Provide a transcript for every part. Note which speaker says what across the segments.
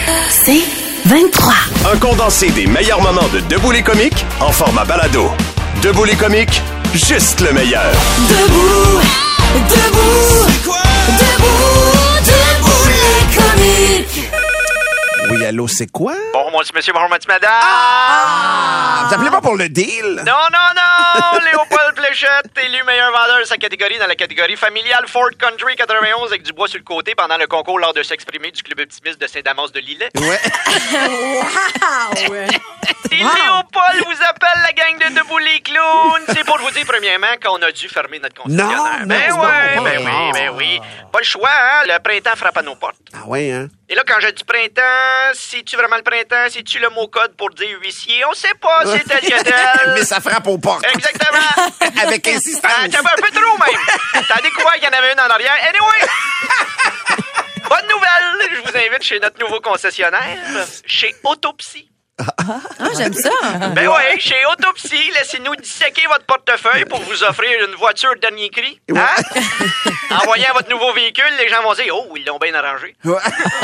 Speaker 1: C'est 23.
Speaker 2: Un condensé des meilleurs moments de Debout les comiques en format balado. Debout les comiques, juste le meilleur.
Speaker 1: Debout, debout, c'est quoi? Debout les comiques.
Speaker 3: Oui, allô, c'est quoi?
Speaker 4: Bonjour, mon petit monsieur, bonjour, mon petit madame.
Speaker 3: Vous appelez pas pour le deal?
Speaker 4: Non, Léopold Fléchette, élu meilleur vendeur de sa catégorie dans la catégorie familiale Ford Country 91 avec du bois sur le côté pendant le concours lors de s'exprimer du club optimiste de Saint-Damas de Lillet.
Speaker 3: Ouais.
Speaker 1: Wow!
Speaker 4: Et Léopold vous appelle la gang de Debout les clowns. C'est pour vous dire, premièrement, qu'on a dû fermer notre concessionnaire. Ben oui. Pas le choix, hein? Le printemps frappe à nos portes.
Speaker 3: Ah ouais, hein?
Speaker 4: Et là, quand je dis printemps, c'est-tu vraiment le printemps? C'est-tu le mot code pour dire huissier? On sait pas, c'est tel que tel.
Speaker 3: Mais ça frappe aux portes.
Speaker 4: Exactement.
Speaker 3: Avec insistance.
Speaker 4: T'avais un peu trop, même. T'as découvert qu'il y en avait une en arrière. Anyway! Bonne nouvelle! Je vous invite chez notre nouveau concessionnaire, chez Autopsie.
Speaker 1: Ah, j'aime ça.
Speaker 4: Ben oui, chez Autopsie, laissez-nous disséquer votre portefeuille pour vous offrir une voiture dernier cri. Hein? En voyant votre nouveau véhicule, les gens vont dire « Oh, ils l'ont bien arrangé. »
Speaker 3: Ouais.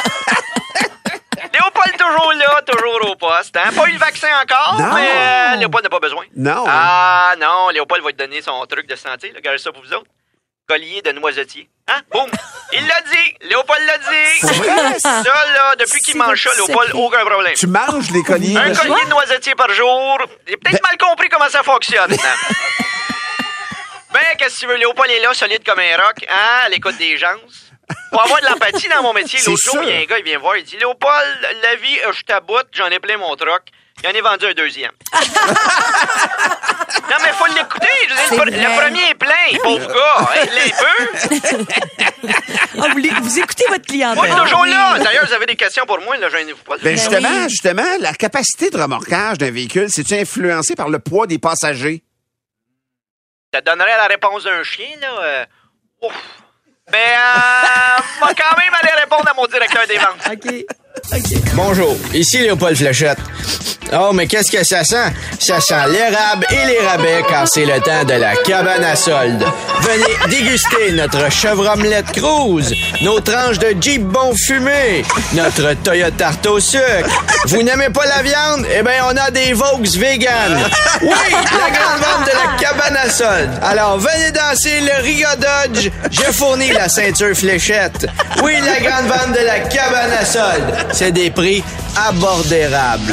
Speaker 4: Léopold toujours là, toujours au poste. Hein? Pas eu le vaccin encore,
Speaker 3: Non.
Speaker 4: mais Léopold n'a pas besoin.
Speaker 3: Non.
Speaker 4: Ah non, Léopold va te donner son truc de santé. Regardez ça pour vous autres. Collier de noisetier. Hein? Boum! Il l'a dit! Léopold l'a dit!
Speaker 3: C'est vrai?
Speaker 4: Ça, là, depuis qu'il mange ça, Léopold, aucun problème.
Speaker 3: Tu manges les colliers?
Speaker 4: Un collier de noisetier par jour. Il a peut-être mal compris comment ça fonctionne. Ben, qu'est-ce que tu veux? Léopold est là, solide comme un roc, hein, à l'écoute des gens. Pour avoir de l'empathie dans mon métier, l'autre jour, il y a un gars, il vient voir, il dit « Léopold, la vie, je t'aboute, j'en ai plein mon troc. Il en est vendu un deuxième. » Non, mais faut l'écouter. Le premier est plein, pauvre gars. Il est peu.
Speaker 1: Vous écoutez votre clientèle.
Speaker 4: Moi, toujours là. D'ailleurs, vous avez des questions pour moi, là, gênez-vous pas.
Speaker 3: Ben justement, la capacité de remorquage d'un véhicule, c'est-tu influencé par le poids des passagers?
Speaker 4: Ça donnerait la réponse d'un chien, là. Ouf. Mais, on va quand même aller répondre à mon directeur des ventes.
Speaker 1: OK.
Speaker 5: Bonjour, ici Léopold Fléchette. Oh, mais qu'est-ce que ça sent? Ça sent l'érable et les rabais car c'est le temps de la cabane à solde. Venez déguster notre chèvre omelette Cruise, nos tranches de Jeep bon fumé, notre Toyota tarte au sucre. Vous n'aimez pas la viande? Eh bien, on a des Vaux vegan. Oui, la grande vente de la cabane à solde. Alors, venez danser le Rio Dodge. Je fournis la ceinture Fléchette. Oui, la grande vente de la cabane à solde. C'est des prix abordables.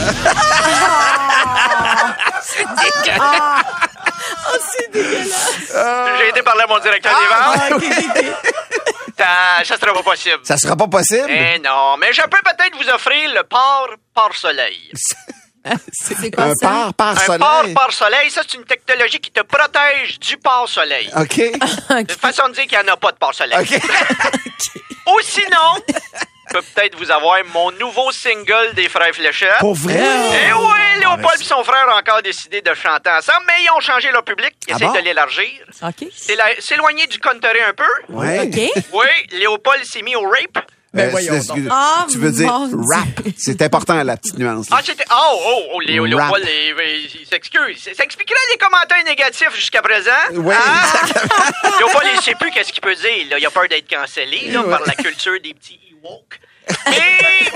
Speaker 1: C'est dégueulasse.
Speaker 4: J'ai été parler à mon directeur des ventes. Ça sera pas possible.
Speaker 3: Ça sera pas possible?
Speaker 4: Eh non, mais je peux peut-être vous offrir le pare-soleil.
Speaker 1: C'est quoi
Speaker 3: Un
Speaker 1: ça?
Speaker 3: pare-soleil?
Speaker 4: Un pare-soleil, ça, c'est une technologie qui te protège du pare-soleil.
Speaker 3: OK.
Speaker 4: C'est une façon de dire qu'il n'y en a pas de pare-soleil.
Speaker 3: OK.
Speaker 4: Ou sinon, je peux peut-être vous avoir mon nouveau single des Frères Fléchette.
Speaker 3: Pour vrai?
Speaker 4: Eh oui, Léopold et son frère ont encore décidé de chanter ensemble, mais ils ont changé leur public. Ils
Speaker 3: Ah
Speaker 4: essaient
Speaker 3: bon?
Speaker 4: de l'élargir.
Speaker 1: OK.
Speaker 4: S'éloigner du country un peu.
Speaker 3: Ouais.
Speaker 1: OK.
Speaker 4: Oui, Léopold s'est mis au rape.
Speaker 3: Tu veux dire
Speaker 1: mon Dieu.
Speaker 3: rap. C'est important, la petite nuance.
Speaker 4: Ah, c'était... Léopold, il s'excuse. Ça expliquerait les commentaires négatifs jusqu'à présent.
Speaker 3: Oui,
Speaker 4: Léopold, il sait plus qu'est-ce qu'il peut dire. Là. Il a peur d'être cancellé là, par la culture des petits woke. Et...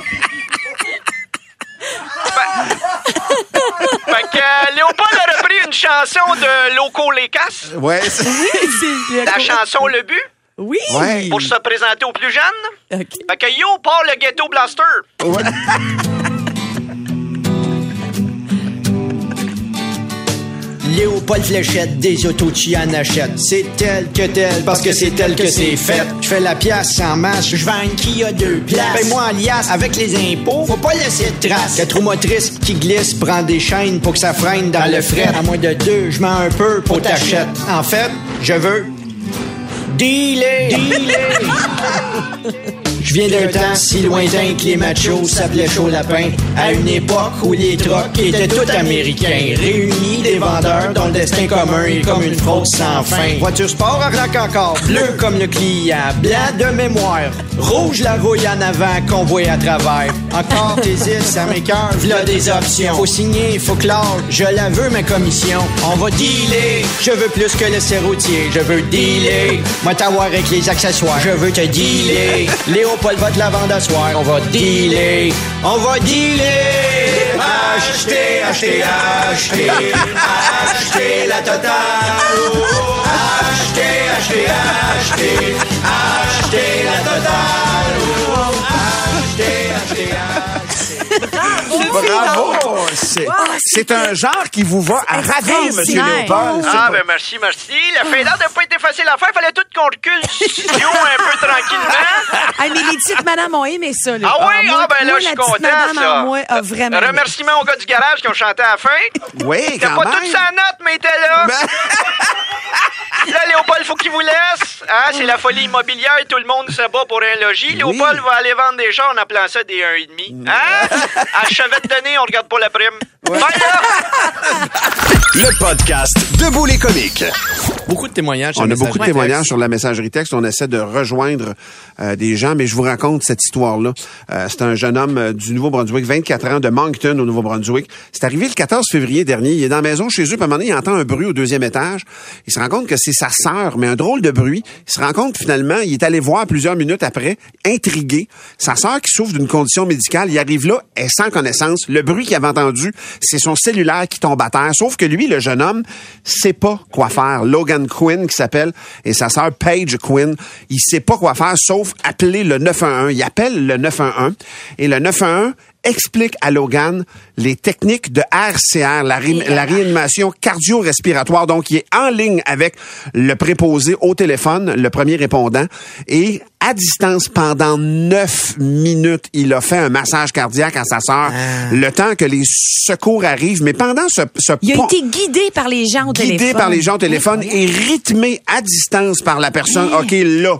Speaker 4: Fait que Léopold a repris une chanson de Loco Lécasse.
Speaker 3: Ouais.
Speaker 4: La chanson Le But.
Speaker 1: Oui.
Speaker 3: Ouais.
Speaker 4: Pour se présenter aux plus jeunes.
Speaker 1: OK.
Speaker 4: Fait que yo, part le Ghetto Blaster.
Speaker 3: Ouais.
Speaker 5: Léopold Fléchette, des autos tu en achètes. C'est tel que tel, parce que c'est tel que c'est fait. Je fais la pièce en masse, je vends une Kia 2 places. Paye-moi en liasse, avec les impôts, faut pas laisser de traces. La trou motrice qui glisse, prend des chaînes pour que ça freine dans le fret. À moins de 2, je mets un peu pour t'achète. En fait, je veux dealer. Je viens d'un temps si lointain que les machos s'appelaient chaud lapin. À une époque où les trocs étaient tous américains. Réunis des vendeurs dont le destin commun est comme une fraude sans fin. Voiture sport arnaque encore. Bleu comme le client, blanc de mémoire. Rouge la rouille en avant qu'on voit à travers. Encore t'hésites, ça m'écoeure, v'là des options. Faut signer, faut clore, je la veux ma commission. On va dealer, je veux plus que le serroutier. Je veux dealer, moi t'avoir avec les accessoires. Je veux te dealer, Léopold va te la vendre à soir. On va dealer, on va dealer. Acheter, acheter, acheter, acheter la totale. Acheter, acheter, acheter, acheter la totale. Acheter, acheter, acheter.
Speaker 3: Bravo! C'est un genre qui vous va à ravir, M. Léopold.
Speaker 4: Ah, ben merci. La fin d'heure n'a pas été facile à faire. Fallait tout qu'on recule du studio un peu tranquillement.
Speaker 1: Hey, mais les petites madames ont aimé ça. Là.
Speaker 4: Ah oui?
Speaker 1: Moi,
Speaker 4: Ben là, je suis
Speaker 1: la petite
Speaker 4: content,
Speaker 1: madame
Speaker 4: ça.
Speaker 1: en moi a vraiment aimé.
Speaker 4: Remerciements aux gars du garage qui ont chanté à la fin.
Speaker 3: Oui,
Speaker 4: T'as
Speaker 3: quand
Speaker 4: pas
Speaker 3: même.
Speaker 4: toute sa note, mais t'es là. Là, Léopold, faut qu'il vous laisse. Hein? C'est la folie immobilière. Tout le monde se bat pour un logis. Léopold va aller vendre des chars en appelant ça des 1,5. Hein? À chevet de données, on regarde pas la prime. Bye, là!
Speaker 2: Le podcast Debout les comiques.
Speaker 5: Beaucoup de témoignages.
Speaker 3: On a beaucoup de témoignages
Speaker 5: texte.
Speaker 3: sur la messagerie texte. On essaie de rejoindre des gens, mais je vous raconte cette histoire-là. C'est un jeune homme du Nouveau-Brunswick, 24 ans, de Moncton au Nouveau-Brunswick. C'est arrivé le 14 février dernier. Il est dans la maison chez eux, puis à un moment donné, il entend un bruit au 2e étage. Il se rend compte que c'est sa sœur, mais un drôle de bruit. Il se rend compte finalement, il est allé voir plusieurs minutes après, intrigué. Sa sœur qui souffre d'une condition médicale, il arrive là, elle est sans connaissance. Le bruit qu'il avait entendu, c'est son cellulaire qui tombe à terre. Sauf que lui, le jeune homme, sait pas quoi faire. Logan Quinn, qui s'appelle, et sa sœur Paige Quinn, il sait pas quoi faire, sauf appeler le 911. Il appelle le 911, et le 911 explique à Logan les techniques de RCR, la réanimation cardio-respiratoire. Donc, il est en ligne avec le préposé au téléphone, le premier répondant, et à distance, pendant 9 minutes, il a fait un massage cardiaque à sa sœur, le temps que les secours arrivent. Mais pendant ce
Speaker 1: Il a été guidé par les gens au téléphone.
Speaker 3: Guidé par les gens au téléphone et rythmé à distance par la personne. OK,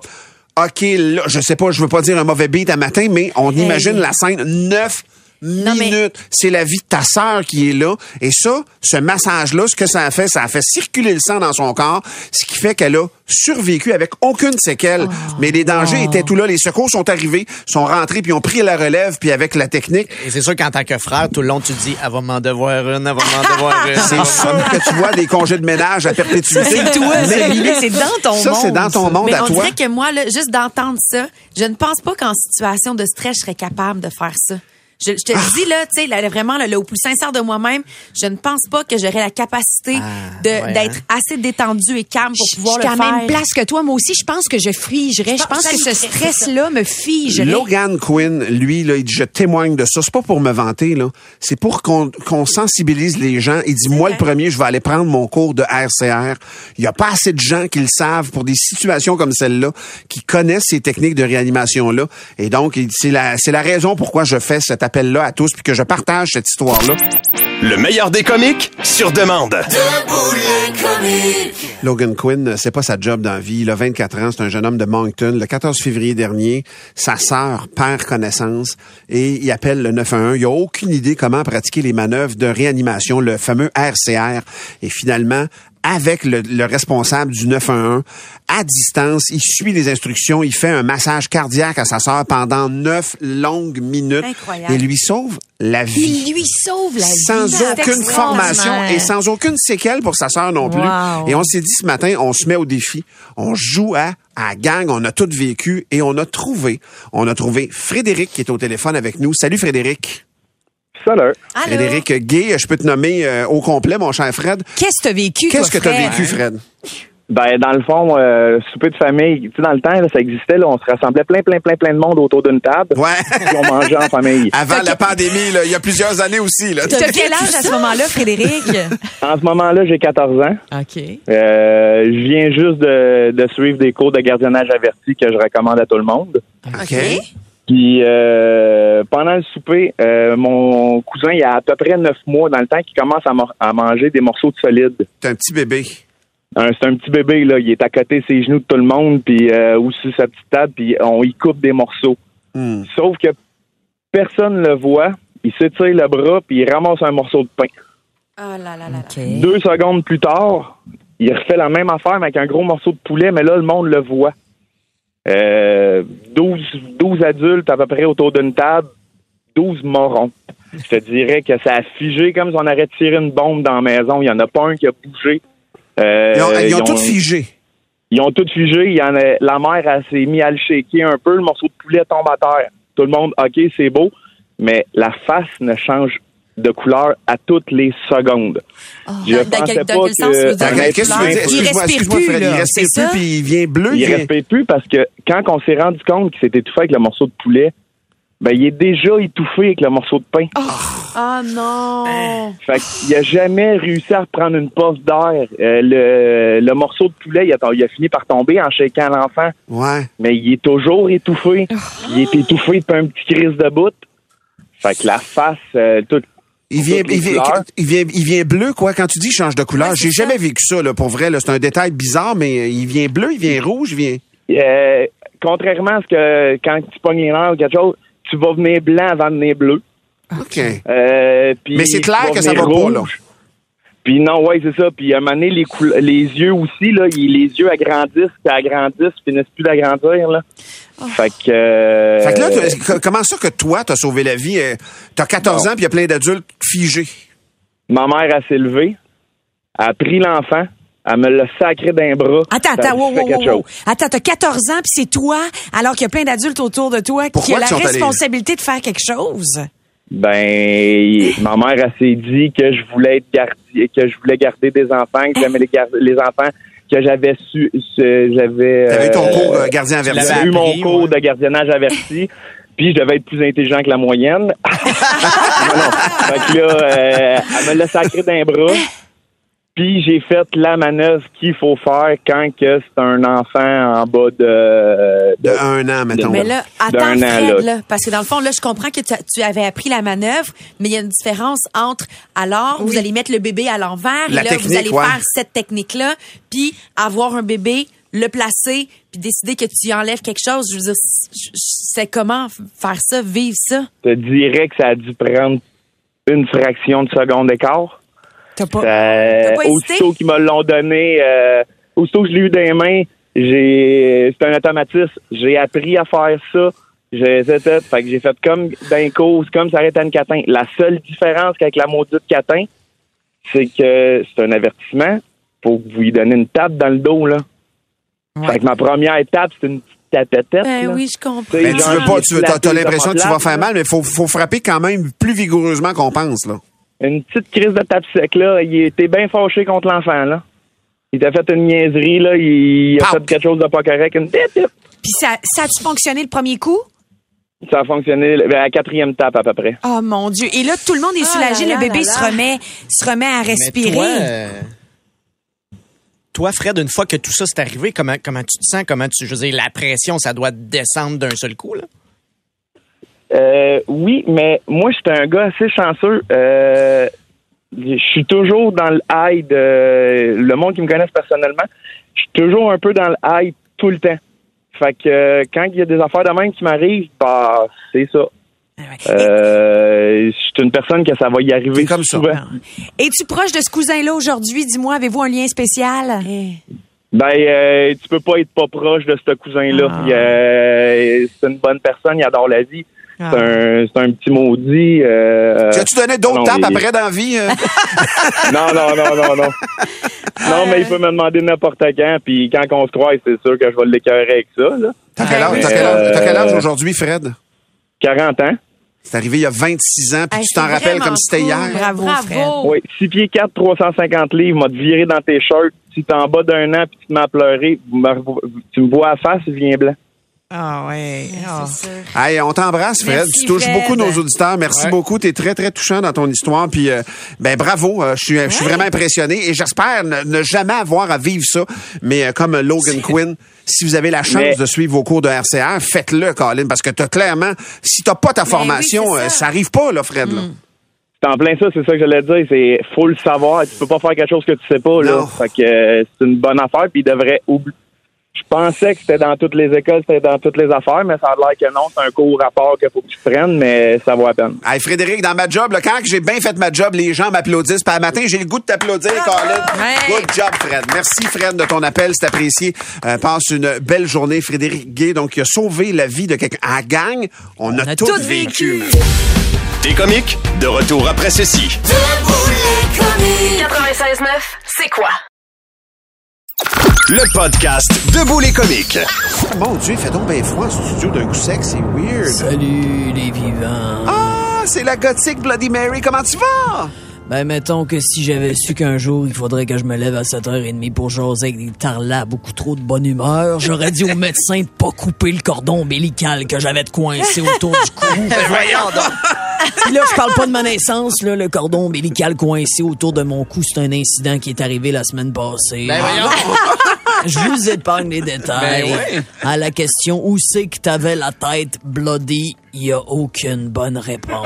Speaker 3: là, je sais pas, je veux pas dire un mauvais beat à matin, mais on imagine la scène 9 minutes. C'est la vie de ta sœur qui est là. Et ça, ce massage-là, ce que ça a fait circuler le sang dans son corps, ce qui fait qu'elle a survécu avec aucune séquelle. Mais les dangers étaient tout là. Les secours sont arrivés, sont rentrés, puis ont pris la relève, puis avec la technique.
Speaker 5: Et c'est sûr qu'en tant que frère, tout le long, tu te dis, elle va m'en devoir une, elle va m'en devoir une.
Speaker 3: C'est sûr que tu vois des congés de ménage à perpétuité.
Speaker 1: C'est toi, celui-là, c'est dans ton monde.
Speaker 3: Ça, c'est dans ton monde
Speaker 1: mais
Speaker 3: à
Speaker 1: on
Speaker 3: toi.
Speaker 1: dirait que moi, là, juste d'entendre ça, je ne pense pas qu'en situation de stress, je serais capable de faire ça. Je te le dis, là, tu sais, vraiment, là, au plus sincère de moi-même, je ne pense pas que j'aurais la capacité d'être assez détendue et calme pour pouvoir le
Speaker 6: je suis
Speaker 1: faire.
Speaker 6: à la même place que toi. Moi aussi, je pense que je figerais. Je pense que ce stress-là me figerait.
Speaker 3: Logan Quinn, lui, là, il dit, je témoigne de ça. C'est pas pour me vanter, là. C'est pour qu'on sensibilise les gens. Il dit, moi, le premier, je vais aller prendre mon cours de RCR. Il y a pas assez de gens qui le savent pour des situations comme celle-là, qui connaissent ces techniques de réanimation-là. Et donc, c'est la raison pourquoi je fais cet appel-là à tous, puis que je partage cette histoire-là.
Speaker 2: Le meilleur des comiques sur demande.
Speaker 3: Logan Quinn, c'est pas sa job dans la vie. Il a 24 ans, c'est un jeune homme de Moncton. Le 14 février dernier, sa sœur perd connaissance et il appelle le 911. Il a aucune idée comment pratiquer les manœuvres de réanimation, le fameux RCR. Et finalement, avec le responsable du 911, à distance, il suit les instructions, il fait un massage cardiaque à sa sœur pendant 9 longues minutes.
Speaker 1: Incroyable.
Speaker 3: Et lui sauve la vie.
Speaker 6: Il lui sauve la vie.
Speaker 3: Sans
Speaker 6: C'est
Speaker 3: aucune
Speaker 6: extraordinaire.
Speaker 3: formation et sans aucune séquelle pour sa sœur non plus.
Speaker 1: Wow.
Speaker 3: Et on s'est dit ce matin, on se met au défi. On joue à gang, on a tout vécu et on a trouvé Frédéric qui est au téléphone avec nous. Salut Frédéric.
Speaker 7: Salut.
Speaker 1: Allô?
Speaker 3: Frédéric Gay, je peux te nommer au complet, mon cher Fred.
Speaker 1: Qu'est-ce que t'as vécu,
Speaker 3: Qu'est-ce que
Speaker 1: toi,
Speaker 3: tu as
Speaker 1: Fred?
Speaker 3: vécu, Fred?
Speaker 7: Ben, dans le fond, souper de famille, tu sais, dans le temps, là, ça existait, là, on se rassemblait plein de monde autour d'une table.
Speaker 3: Ouais.
Speaker 7: Puis on mangeait en famille.
Speaker 3: Avant la pandémie, là, il y a plusieurs années aussi. Là.
Speaker 1: T'as quel âge à ce moment-là, Frédéric?
Speaker 7: En ce moment-là, j'ai 14 ans.
Speaker 1: OK.
Speaker 7: Je viens juste de suivre des cours de gardiennage averti que je recommande à tout le monde.
Speaker 3: OK.
Speaker 7: Puis pendant le souper, mon cousin, il a à peu près 9 mois dans le temps qu'il commence à manger des morceaux de solide.
Speaker 3: T'es un petit bébé.
Speaker 7: C'est un petit bébé, là. Il est à côté de ses genoux de tout le monde, puis aussi sa petite table, puis on y coupe des morceaux. Sauf que personne le voit. Il s'étire le bras, puis il ramasse un morceau de pain.
Speaker 1: Oh là là là.
Speaker 6: OK.
Speaker 7: 2 secondes plus tard, il refait la même affaire, mais avec un gros morceau de poulet, mais là, le monde le voit. 12 adultes à peu près autour d'une table. 12 morons. Je te dirais que ça a figé comme si on aurait tiré une bombe dans la maison. Il n'y en a pas un qui a bougé.
Speaker 3: Ils ont tout figé.
Speaker 7: Ils ont tout figé. La mère, elle s'est mise à le shaker un peu. Le morceau de poulet tombe à terre. Tout le monde, OK, c'est beau. Mais la face ne change de couleur à toutes les secondes. Je pensais pas que...
Speaker 3: Qu'est-ce que tu veux dire? Excuse-moi, Fred, il respire plus, puis il vient bleu.
Speaker 7: Il respire plus parce que quand on s'est rendu compte qu'il s'était étouffé avec le morceau de poulet, ben, il est déjà étouffé avec le morceau de pain.
Speaker 1: Ah non!
Speaker 7: Fait qu'il a jamais réussi à reprendre une puff d'air. Le morceau de poulet, il a fini par tomber en shakant l'enfant.
Speaker 3: Ouais.
Speaker 7: Mais il est toujours étouffé. Il est étouffé depuis un petit crise de bout. Fait que la face, toute...
Speaker 3: Il vient bleu, quoi, quand tu dis change de couleur. J'ai jamais vécu ça, là, pour vrai. Là. C'est un détail bizarre, mais il vient bleu, il vient rouge, il vient...
Speaker 7: contrairement à ce que quand tu pognes les nerfs ou quelque chose, tu vas venir blanc avant de venir bleu.
Speaker 3: OK.
Speaker 7: Mais
Speaker 3: c'est clair que ça va
Speaker 7: rouge.
Speaker 3: pas, là.
Speaker 7: Puis non, ouais, c'est ça. Puis à un moment donné, les yeux aussi, là, les yeux agrandissent, finissent plus d'agrandir, là. Fait que
Speaker 3: là, comment ça que toi, t'as sauvé la vie? T'as 14 ans, puis il y a plein d'adultes figés.
Speaker 7: Ma mère, elle s'est levée, elle a pris l'enfant, elle me l'a sacré d'un bras.
Speaker 6: Attends, wow. Attends, t'as 14 ans, puis c'est toi, alors qu'il y a plein d'adultes autour de toi, qui a la responsabilité de faire quelque chose.
Speaker 7: Ben, ma mère, elle s'est dit que je voulais garder des enfants, que j'aimais les enfants, que j'avais
Speaker 3: T'avais eu ton cours gardien averti.
Speaker 7: J'avais eu mon cours de gardiennage averti, puis je devais être plus intelligent que la moyenne. Non. Fait que là, elle me l'a sacré d'un bras. Puis j'ai fait la manœuvre qu'il faut faire quand que c'est un enfant en bas de
Speaker 3: 1 an, mettons.
Speaker 1: Mais là, attends, Fred, là, parce que dans le fond, là, je comprends que tu avais appris la manœuvre, mais il y a une différence entre, alors, vous allez mettre le bébé à l'envers, et là, vous allez faire cette technique-là, puis avoir un bébé, le placer, puis décider que tu enlèves quelque chose. Je veux dire, c'est comment faire ça, vivre ça?
Speaker 7: Je te dirais que ça a dû prendre une fraction de seconde d'écart.
Speaker 1: T'as pas
Speaker 7: aussitôt qu'ils me l'ont donné, aussitôt que je l'ai eu dans les mains, c'est un automatisme. J'ai appris à faire ça. Fait que j'ai fait comme d'un coup, comme ça arrête à une catin. La seule différence qu'avec la maudite catin, c'est que c'est un avertissement. Faut que vous lui donnez une tape dans le dos, là. Ouais. Fait que ma première étape, c'est une tapette.
Speaker 1: Oui, je comprends.
Speaker 3: Mais t'as l'impression que tu vas faire mal, mais faut frapper quand même plus vigoureusement qu'on pense, là.
Speaker 7: Une petite crise de tape sec, là. Il était bien fâché contre l'enfant, là. Il t'a fait une niaiserie, là. Il a fait quelque chose de pas correct.
Speaker 6: Puis ça a-tu fonctionné le premier coup?
Speaker 7: Ça a fonctionné à la 4e tape, à peu près.
Speaker 6: Oh, mon Dieu. Et là, tout le monde est soulagé. Le bébé se remet à respirer.
Speaker 5: Toi, Fred, une fois que tout ça s'est arrivé, comment tu te sens? Je veux dire, la pression, ça doit descendre d'un seul coup, là?
Speaker 7: Oui, mais moi, j'étais un gars assez chanceux. Je suis toujours dans le high de... Le monde qui me connaisse personnellement, je suis toujours un peu dans le high tout le temps. Fait que quand il y a des affaires de même qui m'arrivent, bah, c'est ça. Je suis une personne que ça va y arriver comme souvent.
Speaker 6: Es-tu proche de ce cousin-là aujourd'hui? Dis-moi, avez-vous un lien spécial?
Speaker 7: Ben, tu peux pas être pas proche de ce cousin-là. C'est une bonne personne, il adore la vie. C'est un petit maudit.
Speaker 3: Tu donné d'autres tapes après dans la vie?
Speaker 7: Non. Non, mais il peut me demander n'importe quand, puis quand on se croise, c'est sûr que je vais l'écœurer avec ça. Là.
Speaker 3: T'as quel âge aujourd'hui, Fred?
Speaker 7: 40 ans.
Speaker 3: C'est arrivé il y a 26 ans, puis tu t'en rappelles comme si c'était hier.
Speaker 6: Bravo, Fred.
Speaker 7: Oui, 6 pieds 4, 350 livres, m'a viré dans tes shirts. Si t'es en bas d'1 an puis tu te mets à pleurer, tu me vois à face, je viens blanc.
Speaker 6: Ah oui.
Speaker 1: C'est sûr.
Speaker 3: Hey, on t'embrasse, Fred.
Speaker 1: Merci,
Speaker 3: tu touches
Speaker 1: Fred.
Speaker 3: beaucoup nos auditeurs. Merci beaucoup. T'es très, très touchant dans ton histoire. Puis, bravo. Je suis vraiment impressionné et j'espère ne jamais avoir à vivre ça. Mais comme Logan Quinn, si vous avez la chance de suivre vos cours de RCR, faites-le, Colin, parce que clairement, si t'as pas ta formation, ça arrive pas, là, Fred. Là.
Speaker 7: C'est en plein ça, c'est ça que j'allais dire. C'est faut le savoir. Tu peux pas faire quelque chose que tu sais pas, là. Fait que c'est une bonne affaire. Puis il devrait oublier. Je pensais que c'était dans toutes les écoles, c'était dans toutes les affaires, mais ça a l'air que non, c'est un cours rapport qu'il faut que tu prennes, mais ça vaut la peine.
Speaker 3: Hey, Frédéric, dans ma job, là, quand j'ai bien fait ma job, les gens m'applaudissent. Puis à matin, j'ai le goût de t'applaudir, Colin. Good job, Fred. Merci, Fred, de ton appel. C'est apprécié. Passe une belle journée. Frédéric Gay, donc, qui a sauvé la vie de quelqu'un. À gang, on a tout vécu.
Speaker 2: T'es comique? De retour après ceci.
Speaker 8: 96.9, c'est quoi?
Speaker 2: Le podcast Debout les comiques.
Speaker 3: Mon Dieu, il fait donc bien froid en studio d'un coup sec, c'est weird.
Speaker 9: Salut les vivants.
Speaker 3: Ah, c'est la gothique Bloody Mary, comment tu vas?
Speaker 9: Ben, mettons que si j'avais su qu'un jour, il faudrait que je me lève à 7h30 pour jaser avec des tarlats beaucoup trop de bonne humeur, j'aurais dit au médecin de pas couper le cordon ombilical que j'avais de coincé autour du cou.
Speaker 5: Ben voyons donc.
Speaker 9: Puis là, je parle pas de ma naissance, là, le cordon ombilical coincé autour de mon cou, c'est un incident qui est arrivé la semaine passée.
Speaker 5: Ben voyons.
Speaker 9: Je vous épargne les détails.
Speaker 5: Ben ouais.
Speaker 9: À la question où c'est que t'avais la tête bloody, il y a aucune bonne réponse.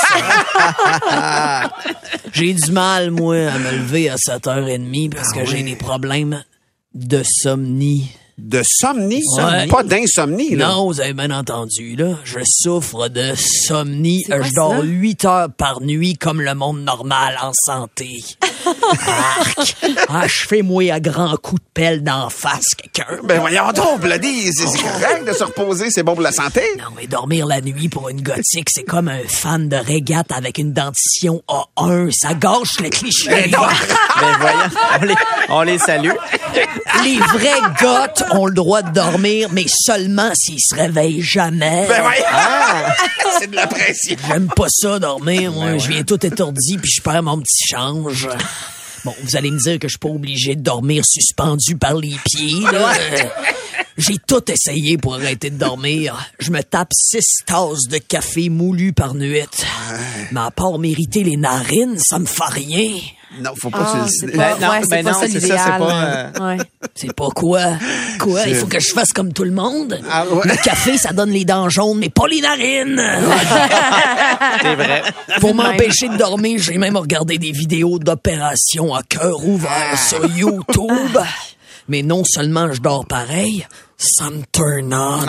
Speaker 9: J'ai du mal, moi, à me lever à 7h30 parce que j'ai des problèmes de somnie.
Speaker 3: De somnie?
Speaker 9: Ouais.
Speaker 3: Pas d'insomnie, là.
Speaker 9: Non, vous avez bien entendu, là. Je souffre de somnie.
Speaker 1: C'est quoi
Speaker 9: Je dors
Speaker 1: ça?
Speaker 9: 8 heures par nuit comme le monde normal en santé. Arc! Achevez-moi à grands coups de pelle d'en face, quelqu'un.
Speaker 3: Ben voyons donc, Bloody, c'est correct de se reposer, c'est bon pour la santé.
Speaker 9: Non, mais dormir la nuit pour une gothique, c'est comme un fan de régate avec une dentition A1. Ça gâche le cliché.
Speaker 5: Ben voyons, on les salue.
Speaker 9: Les vrais goths ont le droit de dormir, mais seulement s'ils se réveillent jamais.
Speaker 3: Ben voyons. C'est de la pression.
Speaker 9: J'aime pas ça, dormir. Moi, je viens tout étourdi puis je perds mon petit change. Bon, vous allez me dire que je suis pas obligé de dormir suspendu par les pieds, là. J'ai tout essayé pour arrêter de dormir. Je me tape 6 tasses de café moulu par nuit. Mais à part mériter les narines, ça me fait rien.
Speaker 3: Non, faut pas se le
Speaker 1: c'est
Speaker 3: décider.
Speaker 1: pas,
Speaker 5: Ben non,
Speaker 1: ouais, c'est
Speaker 5: ben
Speaker 1: pas
Speaker 5: non,
Speaker 1: ça
Speaker 5: c'est ça,
Speaker 1: l'idéal.
Speaker 5: c'est pas,
Speaker 1: Ouais.
Speaker 9: C'est pas quoi? Quoi? Il faut que je fasse comme tout le monde?
Speaker 3: Ah ouais.
Speaker 9: Le café, ça donne les dents jaunes, mais pas les narines!
Speaker 5: C'est vrai.
Speaker 9: Pour m'empêcher de dormir, j'ai même regardé des vidéos d'opérations à cœur ouvert sur YouTube. Mais non seulement je dors pareil, ça me turn on.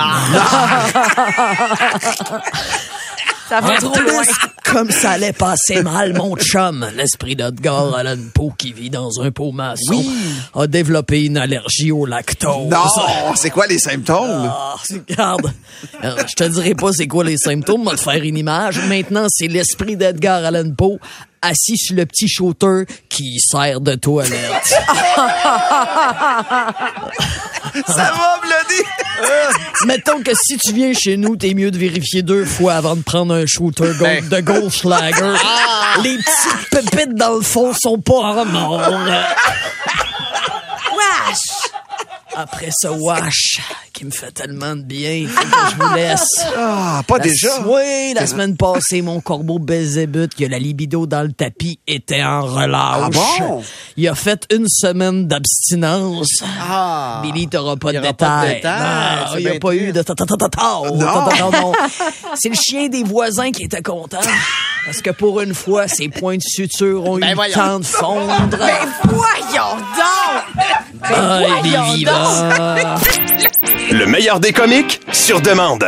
Speaker 1: Ça va
Speaker 9: En
Speaker 1: trop
Speaker 9: plus,
Speaker 1: loin.
Speaker 9: comme ça allait passer mal, mon chum, l'esprit d'Edgar Allan Poe qui vit dans un pot maçon, a développé une allergie au lactose.
Speaker 3: Non, c'est quoi les symptômes?
Speaker 9: Ah, regarde, je te dirai pas c'est quoi les symptômes, va te faire une image. Maintenant, c'est l'esprit d'Edgar Allan Poe assis sur le petit shooter qui sert de toilette.
Speaker 3: Ça va, Bloody?
Speaker 9: Mettons que si tu viens chez nous, t'es mieux de vérifier 2 fois avant de prendre un shooter de Goldschlager. Les petites pépites dans le fond sont pas en mort.
Speaker 1: Wesh!
Speaker 9: Après ce wash qui me fait tellement de bien, faut que je vous laisse.
Speaker 3: Ah, pas déjà.
Speaker 9: Oui, la semaine passée, mon corbeau Belzébuth, qui a la libido dans le tapis, était en relâche.
Speaker 3: Ah bon?
Speaker 9: Il a fait 1 semaine d'abstinence.
Speaker 5: Ah.
Speaker 9: Billy, t'auras pas
Speaker 5: Il y
Speaker 9: de
Speaker 5: aura pas de
Speaker 9: détails.
Speaker 5: détails,
Speaker 9: Non,
Speaker 5: c'est
Speaker 9: il n'y a
Speaker 5: bien
Speaker 9: pas eu
Speaker 5: triste.
Speaker 9: de ta-ta-ta-ta-ta. C'est le chien des voisins qui était content. Parce que pour une fois, ses points de suture ont eu le
Speaker 5: voyons.
Speaker 9: temps de fondre.
Speaker 1: Voyons donc!
Speaker 9: Aïe, les vivants.
Speaker 2: Le meilleur des comiques sur demande.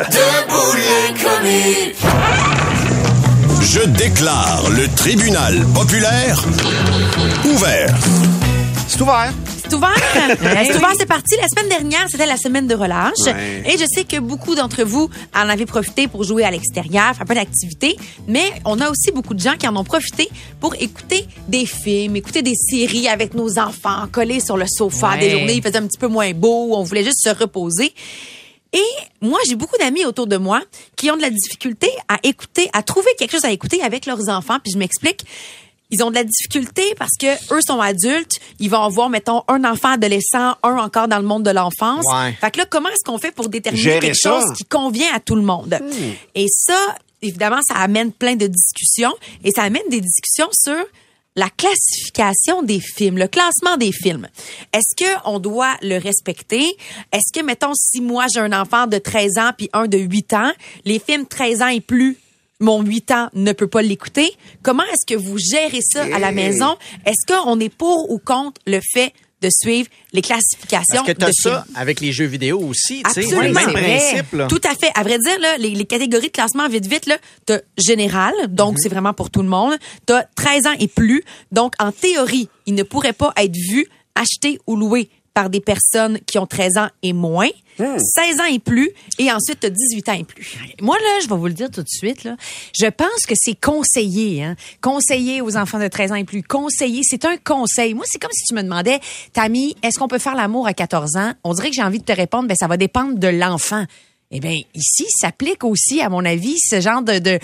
Speaker 2: Je déclare le tribunal populaire ouvert.
Speaker 3: C'est ouvert.
Speaker 1: C'est ouvert. C'est ouvert, c'est parti. La semaine dernière, c'était la semaine de relâche.
Speaker 3: Ouais.
Speaker 1: Et je sais que beaucoup d'entre vous en avez profité pour jouer à l'extérieur, faire un peu d'activité. Mais on a aussi beaucoup de gens qui en ont profité pour écouter des films, écouter des séries avec nos enfants, collés sur le sofa.
Speaker 6: Ouais.
Speaker 1: Des journées, il faisait un petit peu moins beau. On voulait juste se reposer. Et moi, j'ai beaucoup d'amis autour de moi qui ont de la difficulté à écouter, à trouver quelque chose à écouter avec leurs enfants. Puis je m'explique. Ils ont de la difficulté parce que eux sont adultes. Ils vont avoir, mettons, un enfant adolescent, un encore dans le monde de l'enfance.
Speaker 5: Ouais.
Speaker 1: Fait que là, comment est-ce qu'on fait pour déterminer
Speaker 3: Gérer
Speaker 1: quelque
Speaker 3: ça.
Speaker 1: chose qui convient à tout le monde? Et ça, évidemment, ça amène plein de discussions. Et ça amène des discussions sur la classification des films, le classement des films. Est-ce que on doit le respecter? Est-ce que, mettons, si moi, j'ai un enfant de 13 ans puis un de 8 ans, les films 13 ans et plus, mon 8 ans ne peut pas l'écouter. Comment est-ce que vous gérez ça à la maison? Est-ce qu'on est pour ou contre le fait de suivre les classifications
Speaker 5: Parce que t'as
Speaker 1: de
Speaker 5: ça
Speaker 1: films?
Speaker 5: avec les jeux vidéo aussi, tu sais.
Speaker 1: Absolument,
Speaker 5: Le même
Speaker 1: c'est vrai.
Speaker 5: principe, là.
Speaker 1: Tout à fait. À vrai dire, là, les catégories de classement vite, là, t'as général, donc c'est vraiment pour tout le monde. T'as 13 ans et plus, donc en théorie, il ne pourrait pas être vu, acheté ou loué par des personnes qui ont 13 ans et moins, 16 ans et plus, et ensuite t'as 18 ans et plus.
Speaker 6: Moi, là, je vais vous le dire tout de suite, là. Je pense que c'est conseillé, hein. Conseiller aux enfants de 13 ans et plus. Conseiller, c'est un conseil. Moi, c'est comme si tu me demandais, Tammy, est-ce qu'on peut faire l'amour à 14 ans? On dirait que j'ai envie de te répondre, ben, ça va dépendre de l'enfant. Eh bien, ici, s'applique aussi, à mon avis, ce genre de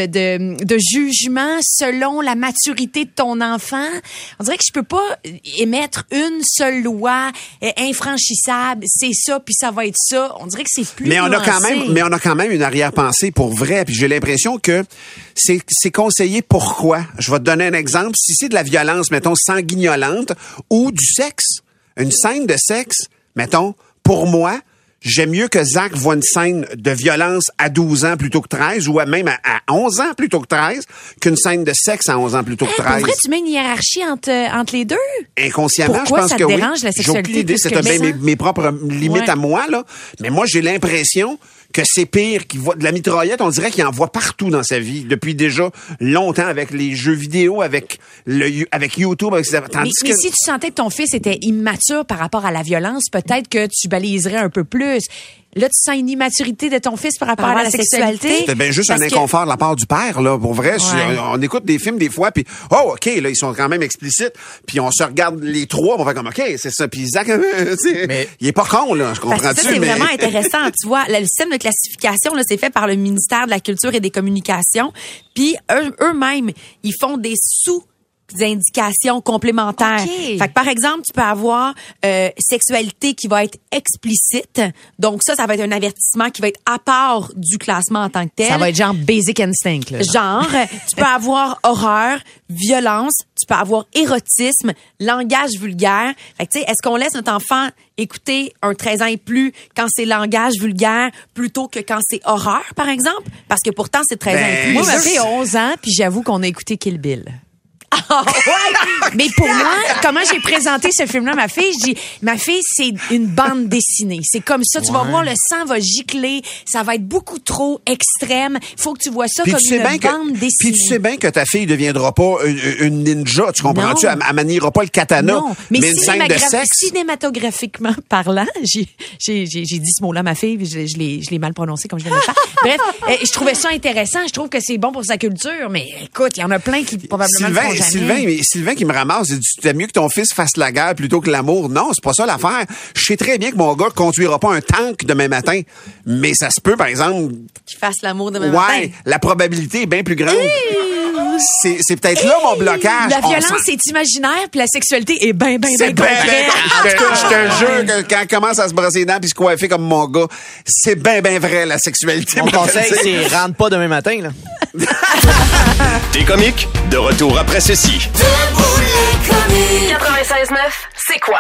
Speaker 6: jugement selon la maturité de ton enfant. On dirait que je peux pas émettre une seule loi infranchissable. C'est ça, puis ça va être ça. On dirait que c'est plus
Speaker 3: mais on
Speaker 6: nuancé.
Speaker 3: a quand même une arrière-pensée pour vrai. Puis j'ai l'impression que c'est conseillé. Pourquoi? Je vais te donner un exemple. Si c'est de la violence, mettons, sanguignolante ou du sexe, une scène de sexe, mettons, pour moi, j'aime mieux que Zach voit une scène de violence à 12 ans plutôt que 13 ou même à 11 ans plutôt que 13 qu'une scène de sexe à 11 ans plutôt que 13.
Speaker 6: Pour vrai, tu mets une hiérarchie entre les deux?
Speaker 3: Inconsciemment,
Speaker 6: pourquoi
Speaker 3: je pense
Speaker 6: ça
Speaker 3: que
Speaker 6: te
Speaker 3: oui.
Speaker 6: dérange, la sexualité?
Speaker 3: J'ai aucune idée, c'est bien mes propres limites à moi, là. Mais moi, j'ai l'impression que c'est pire, qu'il voit de la mitraillette, on dirait qu'il en voit partout dans sa vie, depuis déjà longtemps, avec les jeux vidéo, avec YouTube, avec
Speaker 6: mais si tu sentais que ton fils était immature par rapport à la violence, peut-être que tu baliserais un peu plus. Là, tu sens une immaturité de ton fils par rapport à la sexualité.
Speaker 3: C'était bien juste un inconfort de la part du père, là. Pour vrai, on écoute des films des fois, puis OK, là, ils sont quand même explicites. Puis on se regarde les trois, on fait comme OK, c'est ça. Puis Zach, il est pas con, là. Je comprends-tu?
Speaker 1: Ça, c'est vraiment intéressant. Tu vois, le système de classification, là, c'est fait par le ministère de la Culture et des Communications. Puis eux-mêmes, ils font des indications complémentaires.
Speaker 6: Okay.
Speaker 1: Fait que, par exemple, tu peux avoir sexualité qui va être explicite. Donc ça va être un avertissement qui va être à part du classement en tant que tel.
Speaker 6: Ça va être genre basic instinct. Là,
Speaker 1: genre, tu peux avoir horreur, violence, tu peux avoir érotisme, langage vulgaire. Fait que, tu sais, est-ce qu'on laisse notre enfant écouter un 13 ans et plus quand c'est langage vulgaire plutôt que quand c'est horreur, par exemple? Parce que pourtant, c'est 13 ans et plus.
Speaker 6: Moi, ma fille a 11 ans, puis j'avoue qu'on a écouté Kill Bill.
Speaker 1: Ah, ouais.
Speaker 6: Mais pour moi, comment j'ai présenté ce film-là à ma fille, je dis, ma fille, c'est une bande dessinée. C'est comme ça, tu vas voir, le sang va gicler, ça va être beaucoup trop extrême. Faut que tu vois ça comme une bande dessinée.
Speaker 3: Puis tu sais bien que ta fille deviendra pas une ninja, tu comprends-tu? Elle maniera pas le katana.
Speaker 6: Non,
Speaker 3: mais une scène de sexe.
Speaker 6: Cinématographiquement parlant, j'ai dit ce mot-là à ma fille, puis je l'ai mal prononcé comme je viens de le faire. Bref, je trouvais ça intéressant, je trouve que c'est bon pour sa culture, mais écoute, il y en a plein qui probablement le font jamais.
Speaker 3: Sylvain qui me ramasse, il dit, t'aimes mieux que ton fils fasse la guerre plutôt que l'amour. Non, c'est pas ça l'affaire. Je sais très bien que mon gars conduira pas un tank demain matin, mais ça se peut, par exemple...
Speaker 1: Qu'il fasse l'amour demain matin.
Speaker 3: Ouais, la probabilité est bien plus grande. C'est peut-être là mon blocage.
Speaker 6: La violence est imaginaire, puis la sexualité est bien concrète.
Speaker 3: Je te jure que quand elle commence à se brosser les dents puis se coiffer comme mon gars, c'est bien vrai, la sexualité.
Speaker 5: Mon conseil, c'est rentre pas demain matin, là.
Speaker 2: T'es comique? De retour après ceci.
Speaker 8: 96.9, c'est quoi?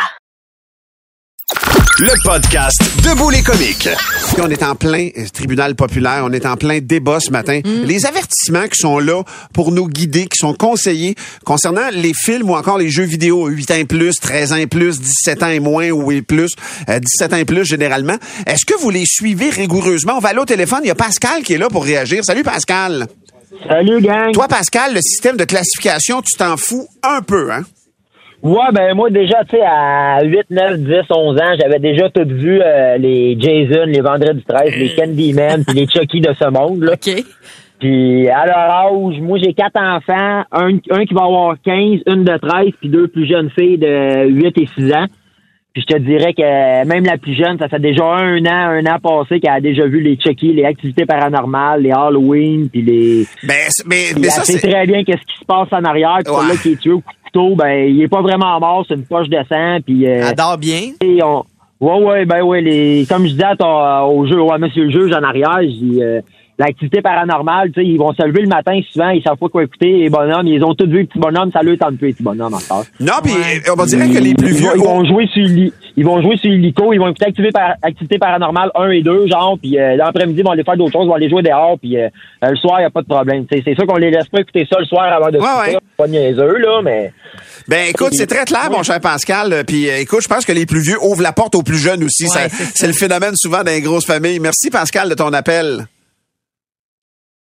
Speaker 2: Le podcast Debout les comiques.
Speaker 3: On est en plein tribunal populaire, on est en plein débat ce matin. Les avertissements qui sont là pour nous guider, qui sont conseillés concernant les films ou encore les jeux vidéo 8 ans et plus, 13 ans et plus, 17 ans et moins ou et plus, 17 ans et plus généralement. Est-ce que vous les suivez rigoureusement? On va aller au téléphone, il y a Pascal qui est là pour réagir. Salut Pascal.
Speaker 10: Salut gang.
Speaker 3: Toi Pascal, le système de classification, tu t'en fous un peu, hein?
Speaker 10: Ouais, ben moi déjà, tu sais, à 8, 9, 10, 11 ans, j'avais déjà tout vu les Jason, les Vendredi 13, les Candyman, puis les Chucky de ce monde, là.
Speaker 1: OK.
Speaker 10: Puis à leur âge, moi j'ai 4 enfants, un qui va avoir 15, une de 13, puis 2 plus jeunes filles de 8 et 6 ans. Puis je te dirais que même la plus jeune, ça fait déjà un an passé qu'elle a déjà vu les Chucky, les activités paranormales, les Halloween, puis les...
Speaker 3: Mais ça,
Speaker 10: c'est très bien qu'est-ce qui se passe en arrière, puis celui-là qui est tué au couteau, ben il est pas vraiment mort, c'est une poche de sang, puis...
Speaker 5: Adore bien.
Speaker 10: Et comme je disais au jeu, monsieur le juge en arrière, je dis... l'activité paranormale, tu sais, ils vont se lever le matin souvent, ils savent pas quoi écouter, les bonhommes, ils ont tous vu les petits bonhommes, ça leur tente plus les petits bonhommes encore.
Speaker 3: Non, puis on va dire que les plus vieux...
Speaker 10: Ils vont jouer sur l'hélico, ils vont écouter activité paranormale 1 et 2, genre, puis l'après-midi, ils vont aller faire d'autres choses, ils vont aller jouer dehors, puis le soir, il n'y a pas de problème. T'sais, c'est sûr qu'on les laisse pas écouter ça le soir avant de se coucher, pas niaiseux, là, mais...
Speaker 3: Ben écoute, c'est très clair, mon cher Pascal. Puis écoute, je pense que les plus vieux ouvrent la porte aux plus jeunes aussi. C'est le phénomène souvent dans les grosses familles. Merci Pascal de ton appel.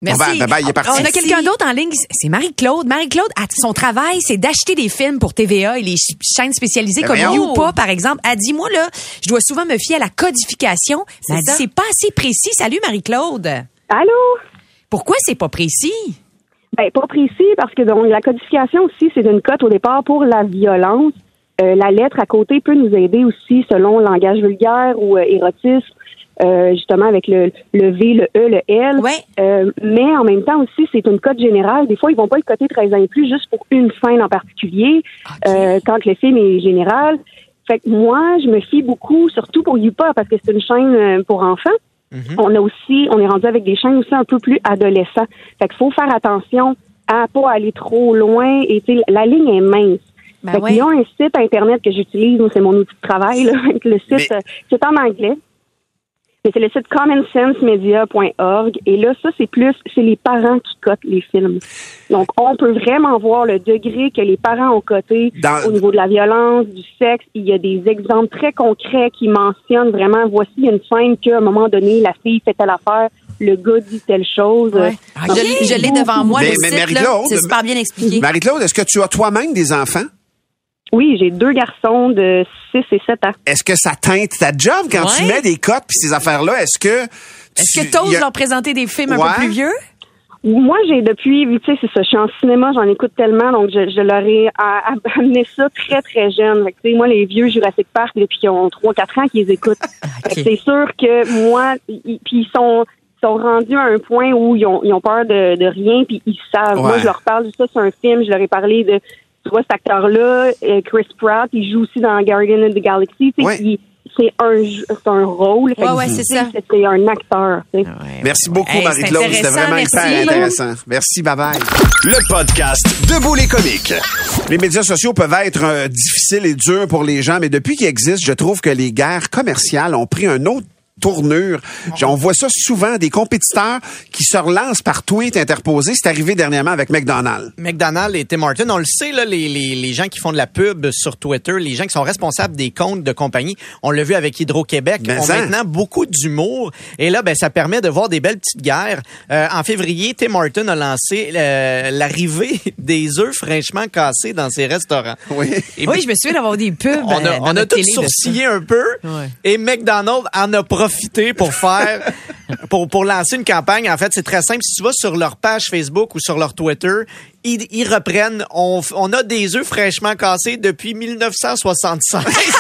Speaker 6: Merci.
Speaker 3: Bye-bye, il est parti.
Speaker 6: On a quelqu'un d'autre en ligne. C'est Marie-Claude. Marie-Claude, son travail, c'est d'acheter des films pour TVA et les chaînes spécialisées comme Youpa, par exemple. Elle dit, moi, là, je dois souvent me fier à la codification. Elle dit, c'est pas assez précis. Salut, Marie-Claude.
Speaker 11: Allô?
Speaker 6: Pourquoi c'est pas précis?
Speaker 11: Ben, pas précis parce que donc la codification aussi, c'est une cote au départ pour la violence. La lettre à côté peut nous aider aussi selon le langage vulgaire ou érotisme, justement avec le V, le E, le L.
Speaker 6: Ouais.
Speaker 11: Mais en même temps aussi, c'est une cote générale. Des fois, ils vont pas le coter 13 ans et plus juste pour une scène en particulier, quand le film est général. Fait que moi, je me fie beaucoup, surtout pour Youpa, parce que c'est une chaîne pour enfants. On est rendu avec des chaînes aussi un peu plus adolescents. Fait qu'il faut faire attention à pas aller trop loin. Et la ligne est mince. Fait qu'il y a un site internet que j'utilise, c'est mon outil de travail. Là. Le site, c'est en anglais. Mais c'est le site commonsensemedia.org. Et là, ça, c'est les parents qui cotent les films. Donc, on peut vraiment voir le degré que les parents ont coté au niveau de la violence, du sexe. Il y a des exemples très concrets qui mentionnent vraiment, voici une scène qu'à un moment donné, la fille fait telle affaire, le gars dit telle chose.
Speaker 1: Ouais. Je l'ai devant moi, le site, là, c'est super bien expliqué.
Speaker 3: Marie-Claude, est-ce que tu as toi-même des enfants?
Speaker 11: Oui, j'ai 2 garçons de 6 et 7 ans.
Speaker 3: Est-ce que ça teinte ta job quand tu mets des cotes puis ces affaires-là? Est-ce que
Speaker 6: t'oses leur présenter des films un peu plus vieux?
Speaker 11: Moi, j'ai depuis, tu sais, c'est ça, je suis en cinéma, j'en écoute tellement, donc je leur ai amené ça très, très jeune. Tu sais, moi, les vieux Jurassic Park, depuis qu'ils ont 3-4 ans qu'ils les écoutent. C'est sûr que moi, puis ils sont rendus à un point où ils ont peur de rien, puis ils savent. Moi, je leur parle de ça, c'est un film, je leur ai parlé de, tu vois, cet acteur-là, Chris Pratt, il joue aussi dans Guardian of the Galaxy, tu sais, c'est un rôle.
Speaker 1: C'est ça.
Speaker 11: C'est un acteur.
Speaker 3: Merci beaucoup, Marie-Claude. C'était vraiment hyper intéressant. Merci, bye-bye.
Speaker 2: Le podcast Debout les comiques.
Speaker 3: Les médias sociaux peuvent être difficiles et durs pour les gens, mais depuis qu'ils existent, je trouve que les guerres commerciales ont pris un autre tournure. On voit ça souvent, des compétiteurs qui se relancent par tweets interposés. C'est arrivé dernièrement avec McDonald's.
Speaker 12: McDonald's et Tim Hortons, on le sait, là, les gens qui font de la pub sur Twitter, les gens qui sont responsables des comptes de compagnie, on l'a vu avec Hydro-Québec, ont maintenant beaucoup d'humour. Et là, ça permet de voir des belles petites guerres. En février, Tim Hortons a lancé l'arrivée des œufs fraîchement cassés dans ses restaurants.
Speaker 6: Oui, je me souviens d'avoir des pubs.
Speaker 12: On a tous sourcillé un peu. Ouais. Et McDonald's en a profité pour faire, pour lancer une campagne. En fait, c'est très simple. Si tu vas sur leur page Facebook ou sur leur Twitter, ils reprennent. On a des œufs fraîchement cassés depuis 1976.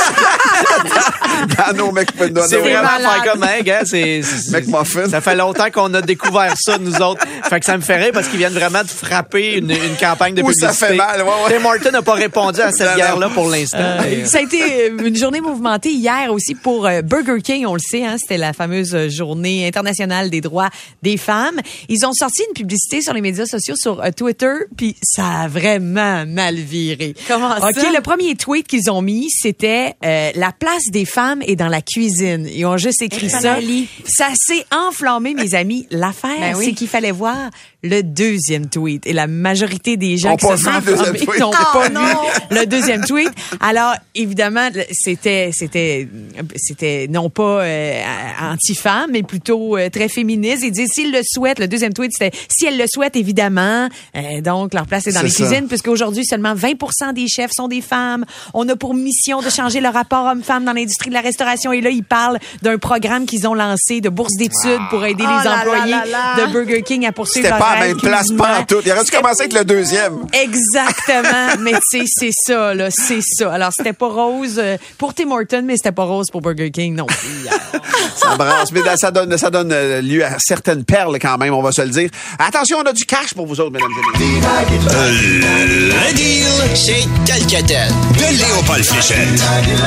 Speaker 12: C'est vraiment faire comme McMuffin. Ça fait longtemps qu'on a découvert ça, nous autres. Fait que ça me fait rire parce qu'ils viennent vraiment de frapper une campagne de publicité.
Speaker 3: Ça fait mal,
Speaker 12: Tim Hortons n'a pas répondu à cette guerre-là pour l'instant.
Speaker 6: Ça a été une journée mouvementée hier aussi pour Burger King, on le sait, hein, c'était la fameuse journée internationale des droits des femmes. Ils ont sorti une publicité sur les médias sociaux, sur Twitter, puis ça a vraiment mal viré.
Speaker 1: Comment ça?
Speaker 6: OK, le premier tweet qu'ils ont mis, c'était la place des femmes est dans la cuisine. Ils ont juste écrit ça. Ça s'est enflammé, mes amis. L'affaire, c'est qu'il fallait voir le deuxième tweet. Et la majorité des gens qui se sont enflammés n'ont pas vu le deuxième tweet. Alors, évidemment, c'était non pas anti-femme, mais plutôt très féministe. Ils disent s'ils le souhaitent. Le deuxième tweet, c'était si elles le souhaitent, évidemment. Donc, leur place est dans les cuisines, puisqu'aujourd'hui, seulement 20% des chefs sont des femmes. On a pour mission de changer le rapport homme-femme dans l'industrie de la restauration. Et là, ils parlent d'un programme qu'ils ont lancé de bourse d'études pour aider les employés de Burger King à poursuivre leur
Speaker 3: rêve. C'était pas la même place, pas en tout. Il aurait dû commencer avec le deuxième.
Speaker 6: Exactement. Mais tu sais, c'est ça, là. C'est ça. Alors, c'était pas rose pour Tim Hortons, mais c'était pas rose pour Burger King non plus.
Speaker 3: Ça brasse. Mais ça donne lieu à certaines perles quand même, on va se le dire. Attention, on a du cash pour vous autres, mesdames et messieurs.
Speaker 13: Le deal, c'est Calcatel. De Léopold Fléchette.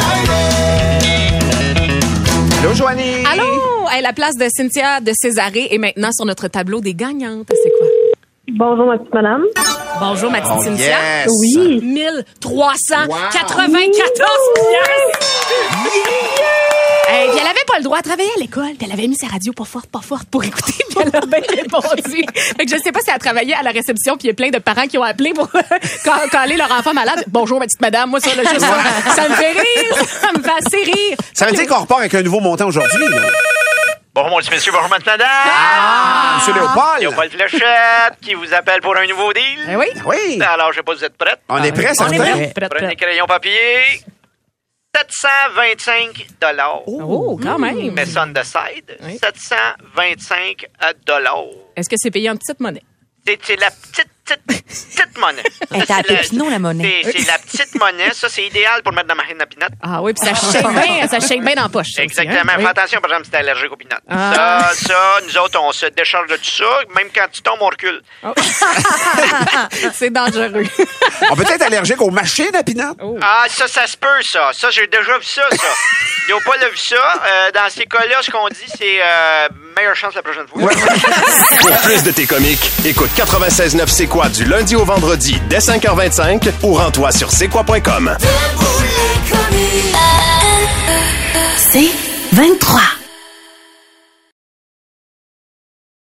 Speaker 3: Allô, Joanie.
Speaker 14: Allô. Hey, la place de Cynthia de Césarée est maintenant sur notre tableau des gagnantes. C'est quoi?
Speaker 11: Bonjour, ma petite madame.
Speaker 14: Bonjour, ma petite Cynthia.
Speaker 3: Yes.
Speaker 11: Oui.
Speaker 14: 1394 piastres. Hey, puis elle avait pas le droit de travailler à l'école, puis elle avait mis sa radio pas forte pour écouter, puis elle a bien répondu. Fait que je sais pas si elle a travaillé à la réception, puis il y a plein de parents qui ont appelé pour caler leur enfant malade. Bonjour, ma petite madame, moi ça, là, juste ça me fait rire, ça me fait assez rire.
Speaker 3: Ça veut dire qu'on repart avec un nouveau montant aujourd'hui, là.
Speaker 4: Bonjour, messieurs, bonjour, madame.
Speaker 3: Monsieur Léopold.
Speaker 4: Léopold Fléchette, qui vous appelle pour un nouveau deal.
Speaker 6: Eh oui.
Speaker 3: Oui.
Speaker 4: Alors, je sais pas si vous êtes prêts.
Speaker 3: On est prêts, certains.
Speaker 4: Prenez crayon papier. 725 $.
Speaker 14: Oh, quand même.
Speaker 4: Mais ça on the side.
Speaker 14: Oui.
Speaker 4: 725 $.
Speaker 14: Est-ce que c'est payé en petite monnaie?
Speaker 4: C'est la petite monnaie.
Speaker 1: Elle était à Pépinot, la monnaie.
Speaker 4: C'est la petite monnaie. Ça, c'est idéal pour mettre dans ma machine à peanuts.
Speaker 14: Ah oui, puis ça shake bien dans la poche. ça aussi,
Speaker 4: Exactement.
Speaker 14: hein?
Speaker 4: Fais
Speaker 14: Oui.
Speaker 4: attention, par exemple, si t'es allergique aux peanuts.
Speaker 14: Ah.
Speaker 4: Ça, nous autres, on se décharge de tout ça. Même quand tu tombes, on recule.
Speaker 14: C'est dangereux.
Speaker 3: On peut être allergique aux machines à peanuts.
Speaker 4: Ah, ça se peut, ça. Ça, j'ai déjà vu ça. Léopold a vu ça. Dans ces cas-là, ce qu'on dit, c'est meilleure chance la prochaine fois.
Speaker 2: Pour plus de tes comiques, écoute 96.9 C'est quoi du lundi au vendredi dès 5h25 ou rends-toi sur c'est quoi.com.
Speaker 8: C'est 23.